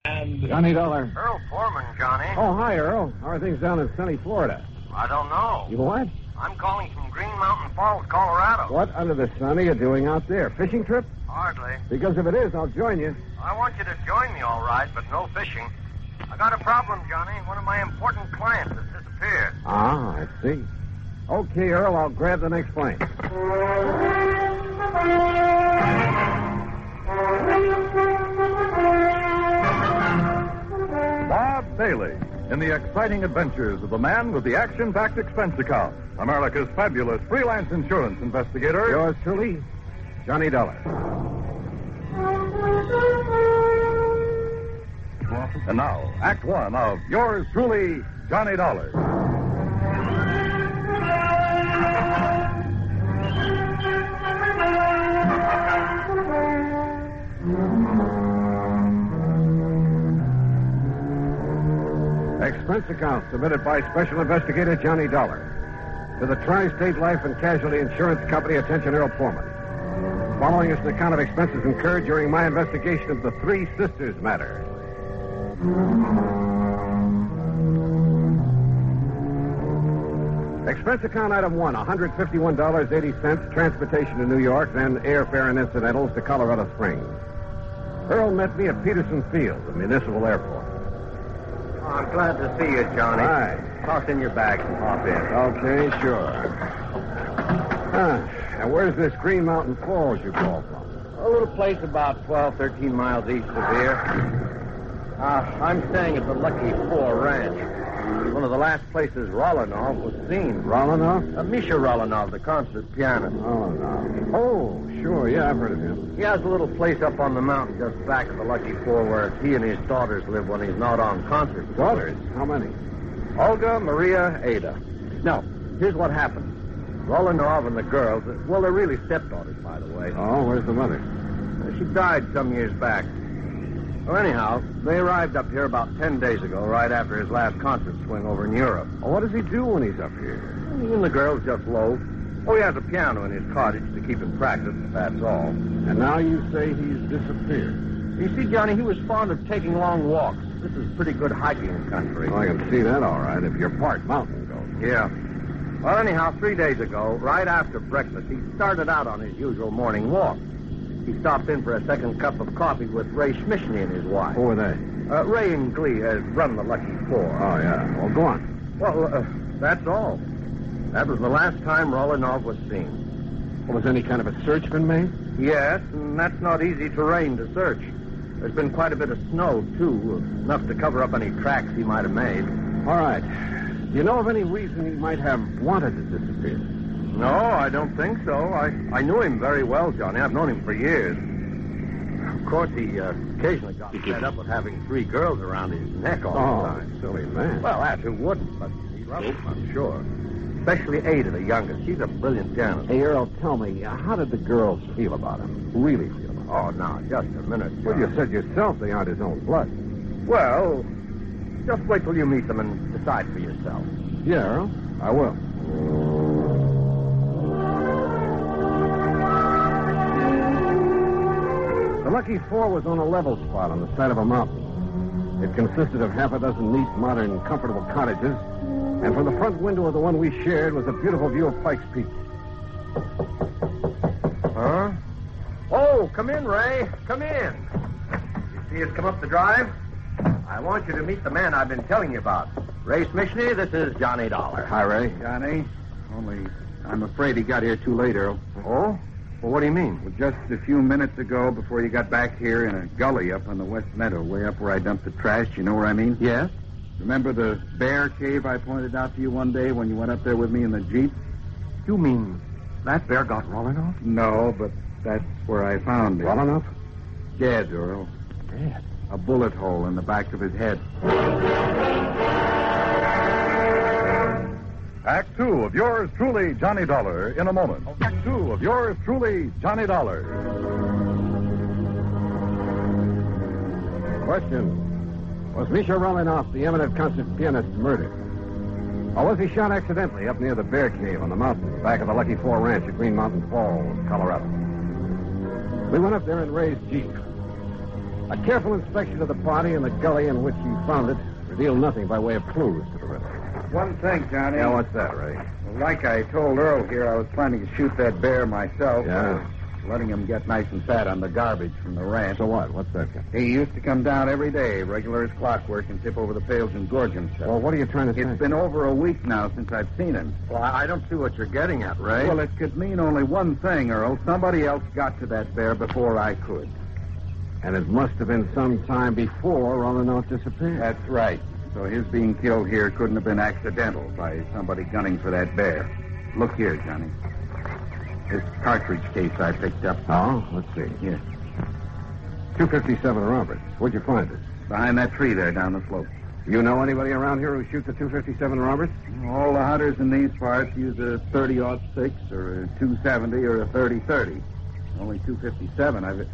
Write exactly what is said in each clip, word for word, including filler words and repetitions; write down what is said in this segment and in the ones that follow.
And Johnny Dollar. Earl Foreman, Johnny. Oh, hi, Earl. How are things down in sunny Florida? I don't know. You what? I'm calling from Green Mountain Falls, Colorado. What under the sun are you doing out there? Fishing trip? Hardly. Because if it is, I'll join you. I want you to join me, all right, but no fishing. I got a problem, Johnny. One of my important clients has disappeared. Ah, I see. Okay, Earl, I'll grab the next plane. Bob Bailey, in the exciting adventures of the man with the action-packed expense account, America's fabulous freelance insurance investigator. Yours truly, Johnny Dollar. And now, Act One of Yours Truly, Johnny Dollar. Expense account submitted by Special Investigator Johnny Dollar to the Tri-State Life and Casualty Insurance Company. Attention, Earl Foreman. Following is an account of expenses incurred during my investigation of the Three Sisters matter. Expense account item one, one hundred fifty-one dollars and eighty cents, transportation to New York, then airfare and incidentals to Colorado Springs. Earl met me at Peterson Field, the municipal airport. Oh, I'm glad to see you, Johnny. Hi. Toss in your bags and hop in. Okay, sure. Huh. Now, where's this Green Mountain Falls you call from? A little place about twelve, thirteen miles east of here. Uh, I'm staying at the Lucky Four Ranch. One of the last places Rolanov was seen. Rolanov? Uh, Misha Rolanov, the concert pianist. Oh, no. Oh, sure. Yeah, I've heard of him. He has a little place up on the mountain just back of the Lucky Four where he and his daughters live when he's not on concert. Daughters? How many? Olga, Maria, Ada. Now, here's what happened. Rolanov and the girls, well, they're really stepdaughters, by the way. Oh, where's the mother? Uh, she died some years back. Well, anyhow, they arrived up here about ten days ago, right after his last concert swing over in Europe. Well, what does he do when he's up here? He and the girls just loaf. Oh, he has a piano in his cottage to keep him practiced, that's all. And now you say he's disappeared. You see, Johnny, he was fond of taking long walks. This is pretty good hiking country. Well, I can see that all right if you're part mountain goat. Yeah. Well, anyhow, three days ago, right after breakfast, he started out on his usual morning walk. He stopped in for a second cup of coffee with Ray Schmischny and his wife. Who are they? Uh, Ray and Glee has run the Lucky Four. Oh, yeah. Well, go on. Well, uh, that's all. That was the last time Rolanov was seen. Well, has any kind of a search been made? Yes, and that's not easy terrain to search. There's been quite a bit of snow, too, enough to cover up any tracks he might have made. All right. Do you know of any reason he might have wanted to disappear? No, I don't think so. I, I knew him very well, Johnny. I've known him for years. Of course, he uh, occasionally got fed up with having three girls around his neck all oh, the time. Silly man. Well, that's who wouldn't, but he loved them, I'm sure. Especially Ada, the youngest. She's a brilliant pianist. Hey, Earl, tell me, uh, how did the girls feel about him? Really feel about him? Oh, now, just a minute, John. Well, you said yourself they aren't his own blood. Well, just wait till you meet them and decide for yourself. Yeah, Earl, I will. The Lucky Four was on a level spot on the side of a mountain. It consisted of half a dozen neat, modern, comfortable cottages, and from the front window of the one we shared was a beautiful view of Pikes Peak. Huh? Oh, come in, Ray. Come in. You see us come up the drive? I want you to meet the man I've been telling you about. Ray Schmischny, this is Johnny Dollar. Hi, Ray. Johnny, only I'm afraid he got here too late, Earl. Oh? Well, what do you mean? Well, just a few minutes ago, before you got back here in a gully up on the West Meadow, way up where I dumped the trash, you know where I mean? Yes? Remember the bear cave I pointed out to you one day when you went up there with me in the Jeep? You mean that bear got Rolanov? No, but that's where I found him. Well enough? Dead, Earl. Dead? A bullet hole in the back of his head. Act two of Yours Truly, Johnny Dollar, in a moment. Act two of Yours Truly, Johnny Dollar. Question. Was Misha Rolanov, the eminent concert pianist, murdered? Or was he shot accidentally up near the Bear Cave on the mountain, back of the Lucky Four Ranch at Green Mountain Falls, Colorado? We went up there in Ray's Jeep. A careful inspection of the body and the gully in which he found it revealed nothing by way of clues to the riddle. One thing, Johnny. Yeah, what's that, Ray? Like I told Earl here, I was planning to shoot that bear myself. Yeah? uh, letting him get nice and fat on the garbage from the ranch. So what? What's that? He used to come down every day, regular as clockwork, and tip over the pails and gorge himself. Well, what are you trying to say? It's been over a week now since I've seen him. Well, I don't see what you're getting at, Ray. Well, it could mean only one thing, Earl. Somebody else got to that bear before I could. And it must have been some time before Rolanoff disappeared. That's right. So his being killed here couldn't have been accidental by somebody gunning for that bear. Look here, Johnny. This cartridge case I picked up. Oh, let's see. Here. two fifty-seven Roberts. Where'd you find it? Behind that tree there down the slope. You know anybody around here who shoots a two fifty-seven Roberts? All the hunters in these parts use a thirty aught six or a two seventy or a thirty thirty. Only two fifty-seven I've...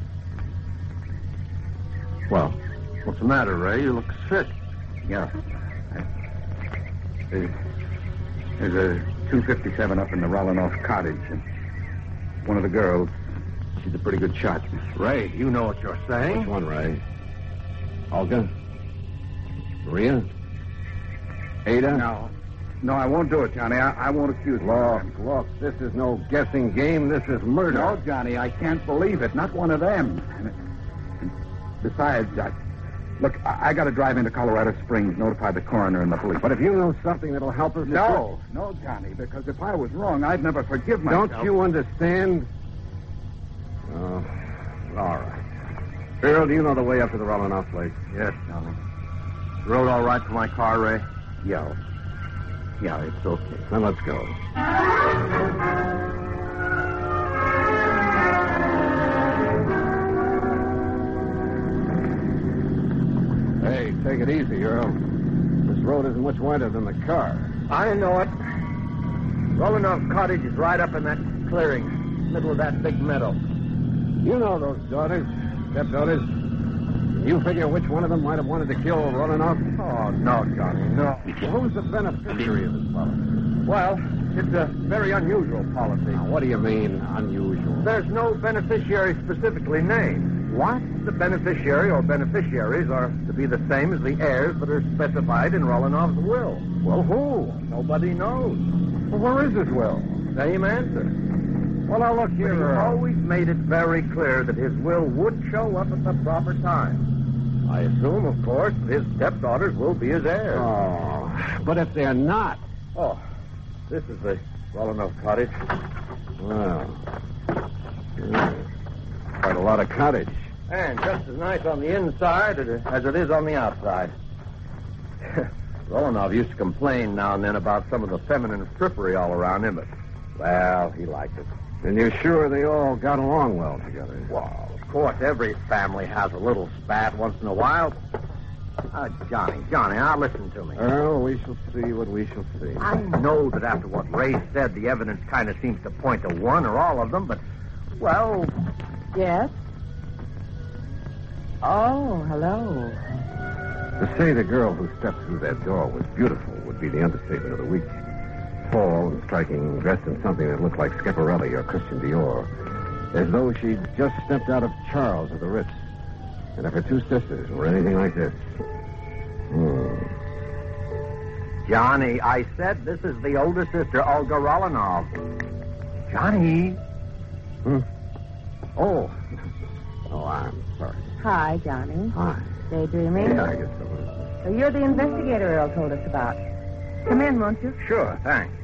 Well, What's the matter, Ray? You look sick. Yeah. There's, there's a two fifty-seven up in the Rolanoff cottage, and one of the girls, she's a pretty good shot. Ray, you know what you're saying. which one, Ray? Olga? Maria? Ada? No. No, I won't do it, Johnny. I, I won't accuse you. Look, look, this is no guessing game. This is murder. No, Johnny, I can't believe it. Not one of them. And, and besides, I, look, I, I got to drive into Colorado Springs, notify the coroner and the police. But if you know something that'll help us... No, no, Johnny, because if I was wrong, I'd never forgive myself. Don't you understand? Oh, all right. Earl, do you know the way up to the Rolanoff place? Yes, Johnny. Road all right for my car, Ray? Yeah. Yeah, it's okay. Then let's go. Hey, take it easy, Earl. This road isn't much wider than the car. I know it. Rolanoff Cottage is right up in that clearing, middle of that big meadow. You know those daughters, stepdaughters. You figure which one of them might have wanted to kill Rolanoff? Oh, no, Johnny, no. Well, who's the beneficiary of this policy? Well, it's a very unusual policy. Now, what do you mean, unusual? There's no beneficiary specifically named. What? The beneficiary or beneficiaries are to be the same as the heirs that are specified in Rolanoff's will. Well, who? Nobody knows. Well, where is his will? Same answer. Well, now, look here, He Earl. always made it very clear that his will would show up at the proper time. I assume, of course, that his stepdaughters will be his heirs. Oh, but if they're not... Oh, this is the Rolanoff cottage. Well, yeah, quite a lot of cottage. And just as nice on the inside as it is on the outside. Rolanoff used to complain now and then about some of the feminine frippery all around him, but, well, he liked it. And you're sure they all got along well together? Well, of course, every family has a little spat once in a while. Uh, Johnny, Johnny, now listen to me. Earl, we shall see what we shall see. I know that after what Ray said, the evidence kind of seems to point to one or all of them, but, well... Yes? Oh, hello. To say the girl who stepped through that door was beautiful would be the understatement of the week. Tall and striking, dressed in something that looked like Schiaparelli or Christian Dior, as though she'd just stepped out of Charles or the Ritz. And if her two sisters were anything like this... Hmm. Johnny, I said this is the older sister, Olga Rolanoff. Johnny. Hmm? Oh. Oh, I'm sorry. Hi, Johnny. Hi. Daydreaming? Yeah, I guess so. So you're the investigator Earl told us about. Come in, won't you? Sure, thanks.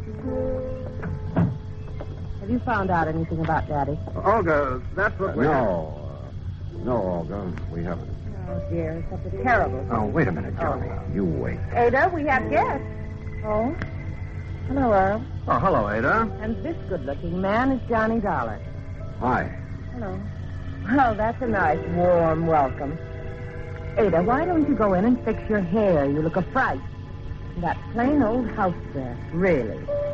Have you found out anything about Daddy? Olga, that's what Uh, we're... no. Uh, no, Olga, we haven't. Oh, dear. Such a terrible Oh, wait a minute, Johnny. You wait. Ada, we have guests. Oh? Hello, Earl. Oh, hello, Ada. And this good-looking man is Johnny Dollar. Hi. Hello. Well, that's a nice, warm welcome. Ada, why don't you go in and fix your hair? You look a fright. That plain old house dress, really.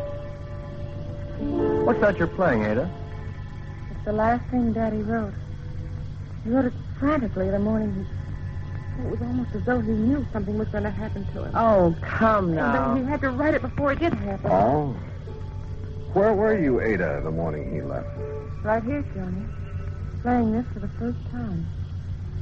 What's that you're playing, Ada? It's the last thing Daddy wrote. He wrote it frantically the morning he... It was almost as though he knew something was going to happen to him. Oh, come now. And then he had to write it before it did happen. Oh? Where were you, Ada, the morning he left? Right here, Johnny. Playing this for the first time.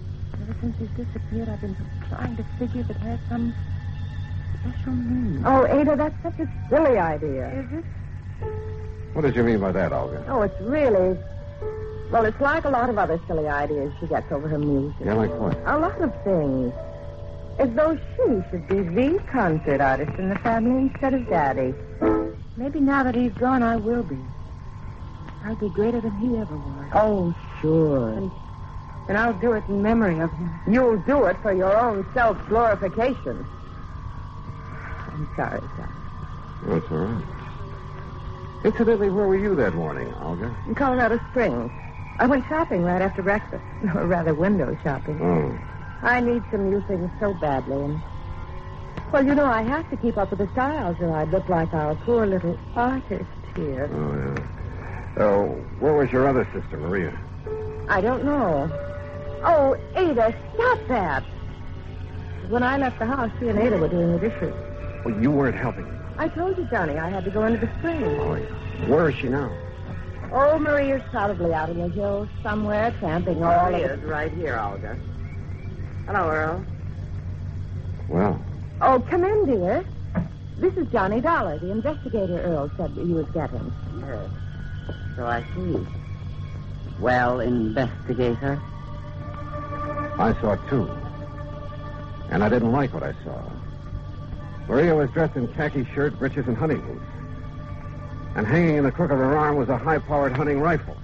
Ever since he's disappeared, I've been trying to figure if it has some special meaning. Oh, Ada, that's such a silly idea. Is it? What did you mean by that, Olga? Oh, it's really... Well, it's like a lot of other silly ideas she gets over her music. Yeah, like what? A lot of things. As though she should be the concert artist in the family instead of Daddy. Maybe now that he's gone, I will be. I'll be greater than he ever was. Oh, sure. And, and I'll do it in memory of him. You'll do it for your own self-glorification. I'm sorry, son. That's all right. Incidentally, where were you that morning, Olga? In Colorado Springs. I went shopping right after breakfast. Or rather, window shopping. Oh. I need some new things so badly. And, well, you know, I have to keep up with the styles or I'd look like our poor little artist here. Oh, yeah. Oh, where was your other sister, Maria? I don't know. Oh, Ada, stop that. When I left the house, she and Ada were doing the dishes. Well, you weren't helping. I told you, Johnny, I had to go into the spring. Oh, yeah. Where is she now? Oh, Maria's probably out in the hills somewhere, tramping all Maria's right here, Olga. Hello, Earl. Well. Oh, come in, dear. This is Johnny Dollar, the investigator Earl said that he was getting. Yes. So I see. Well, investigator? I saw two. And I didn't like what I saw. Maria was dressed in khaki shirt, breeches, and hunting boots. And hanging in the crook of her arm was a high-powered hunting rifle.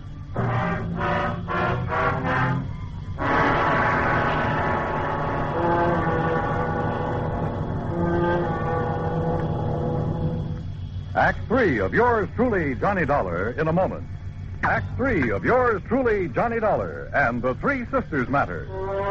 Act three of yours truly, Johnny Dollar, in a moment. Act three of yours truly, Johnny Dollar, and the Three Sisters Matter.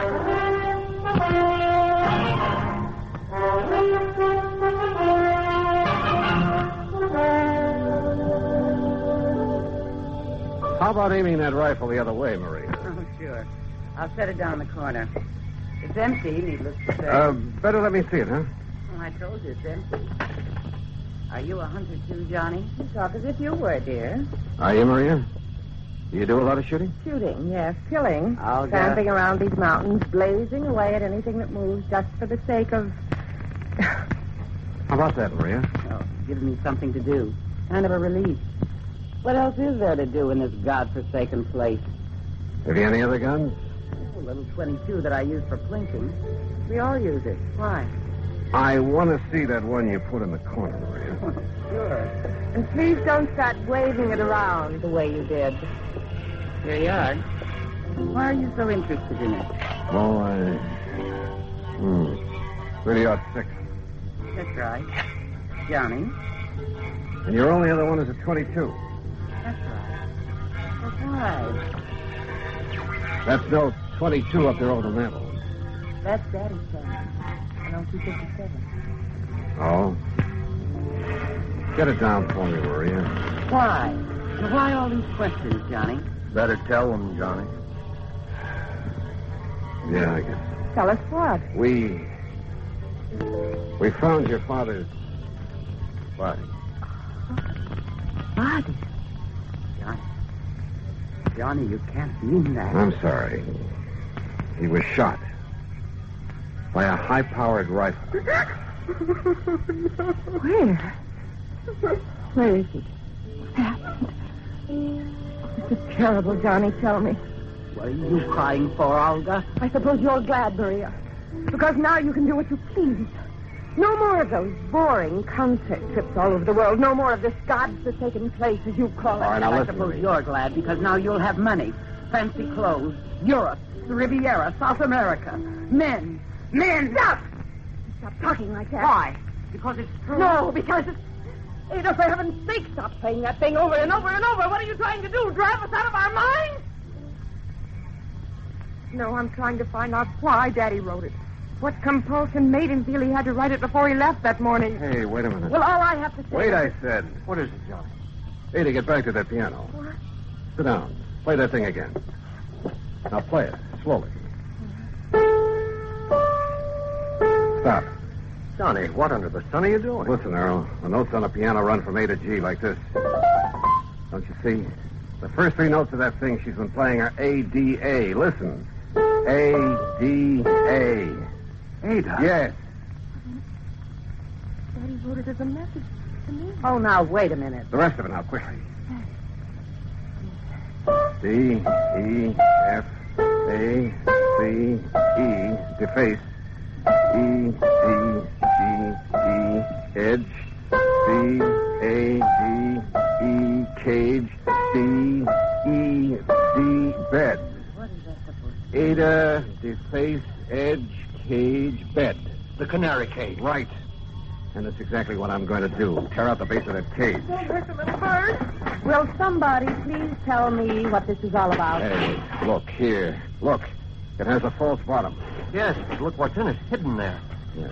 How about aiming that rifle the other way, Maria? Oh, sure. I'll set it down in the corner. It's empty, needless to say. Uh, better let me see it, huh? Oh, I told you it's empty. Are you a hunter too, Johnny? You talk as if you were, dear. Are you, Maria? Do you do a lot of shooting? Shooting, yes. Killing. I'll Stamping around these mountains, blazing away at anything that moves just for the sake of... How about that, Maria? Oh, gives me something to do. Kind of a relief. What else is there to do in this godforsaken place? Have you any other guns? Oh, a little twenty-two that I use for plinking. We all use it. Why? I want to see that one you put in the corner, Maria. Sure. And please don't start waving it around the way you did. Here you are. Why are you so interested in it? Oh, I... Hmm. thirty ought six. That's right. Johnny? And your only other one is a twenty-two. That's right. But why? That's no twenty-two up there over the mantel. That's Daddy's son. An O two fifty-seven. Oh? Get it down for me, Maria. Why? And why all these questions, Johnny? Better tell them, Johnny. Yeah, I guess. Tell us what? We... We found your father's body. Body? Johnny. Johnny, you can't mean that. I'm sorry. He was shot by a high-powered rifle. Where? Where is he? What happened? This is terrible, Johnny. Tell me. What are you crying for, Olga? I suppose you're glad, Maria. Because now you can do what you please. No more of those boring concert trips all over the world. No more of this godforsaken place, as you call it. All right, now I listen, suppose Maria. you're glad because now you'll have money, fancy clothes, Europe, the Riviera, South America, men, men. Stop! Stop talking like that. Why? Because it's true. No, because it's... Ada, for heaven's sake, stop saying that thing over and over and over. What are you trying to do? Drive us out of our minds? No, I'm trying to find out why Daddy wrote it. What compulsion made him feel he had to write it before he left that morning? Hey, wait a minute. Well, all I have to say... Wait, is... I said. What is it, Johnny? Ada, get back to that piano. What? Sit down. Play that thing again. Now play it, slowly. Stop. Johnny, what under the sun are you doing? Listen, Earl. The notes on the piano run from A to G like this. Don't you see? The first three notes of that thing she's been playing are A, D, A. Listen. A D A. Ada? Yes. Daddy wrote it as a message to me. Oh, now, wait a minute. The rest of it now, quickly. D, E, F, A, C, E, deface. E, D, G, E, edge. C, A, D, E, cage. D, E, D, bed. What is that supposed to Ada, deface, edge, cage, bed. The canary cage. Right. And that's exactly what I'm going to do. Tear out the base of that cage. Don't hurt the little bird. be? Will somebody please tell me what this is all about? Hey, look here. Look. It has a false bottom. Yes, but look what's in it, hidden there. Yeah.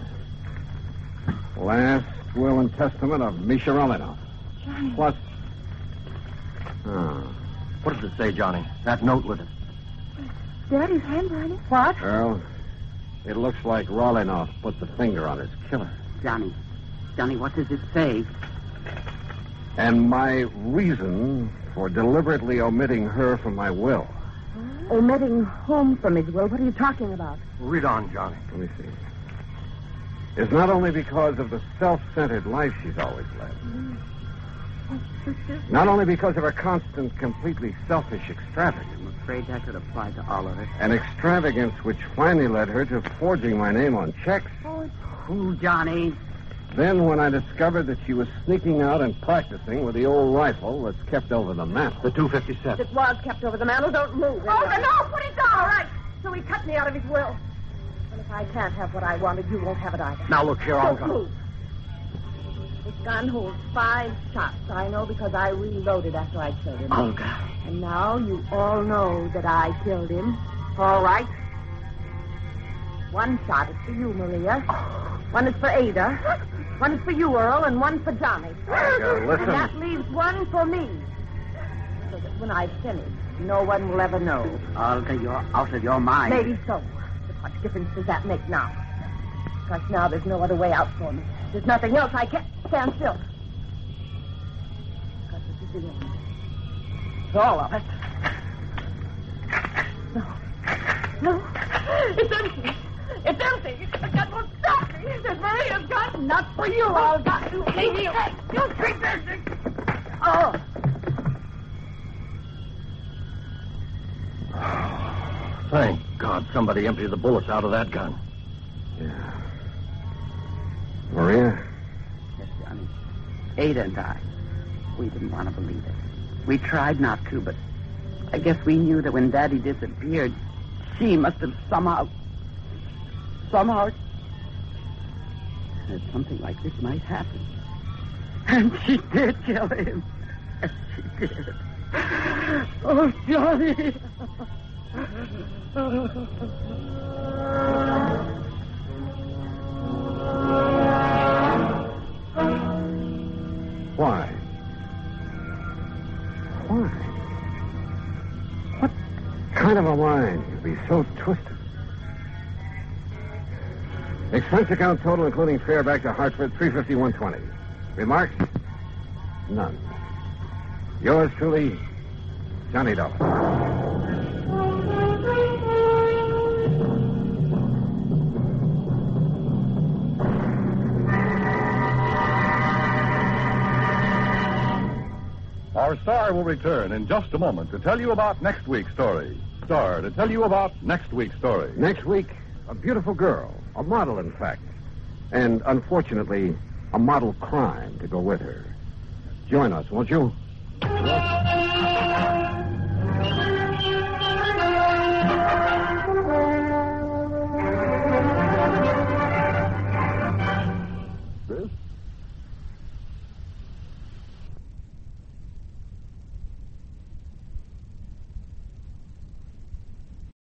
Last will and testament of Misha Rolinoff. Johnny. Plus. Oh. What does it say, Johnny? That note with it. Daddy's handwriting. What? Well, it looks like Rolinoff put the finger on his killer. Johnny. Johnny, what does it say? And my reason for deliberately omitting her from my will. Omitting whom from his will? What are you talking about? Read on, Johnny. Let me see. Is not only because of the self-centered life she's always led. Not only because of her constant, completely selfish extravagance. I'm afraid that could apply to all of it. An extravagance which finally led her to forging my name on checks. Who, Johnny? Then when I discovered that she was sneaking out and practicing with the old rifle that's kept over the mantel. The two fifty-seven. It was kept over the mantel. Don't move. Oh, then no, put it down. All right. So he cut me out of his will. And if I can't have what I wanted, you won't have it either. Now, look here, I'll Don't go. move. This gun holds five shots. I know because I reloaded after I killed him. Olga. And now you all know that I killed him. All right. One shot is for you, Maria. One is for Ada. One is for you, Earl, and one for Johnny. Olga, listen. And that leaves one for me. So that when I finish, no one will ever know. Olga, you're out of your mind. Maybe so. But what difference does that make now? Because now there's no other way out for me. There's nothing else. I can't stand still. Because this is the end. It's all of it. No. No. It's empty. It's empty. The gun won't stop me. There's Maria's gun. Not for you. I'll got you. Leave you. You creatures. Oh. Thank God somebody emptied the bullets out of that gun. Yeah. Maria? Yes, Johnny. Ada and I, we didn't want to believe it. We tried not to, but I guess we knew that when Daddy disappeared, she must have somehow, somehow, that something like this might happen. And she did kill him. And she did. Oh, Johnny. Why? Why? What kind of a mind could be so twisted? Expense account total, including fare back to Hartford, three fifty one twenty. Remarks? None. Yours truly, Johnny Dollar. Our star will return in just a moment to tell you about next week's story. Star, to tell you about next week's story. Next week, a beautiful girl, a model, in fact, and unfortunately, a model crime to go with her. Join us, won't you?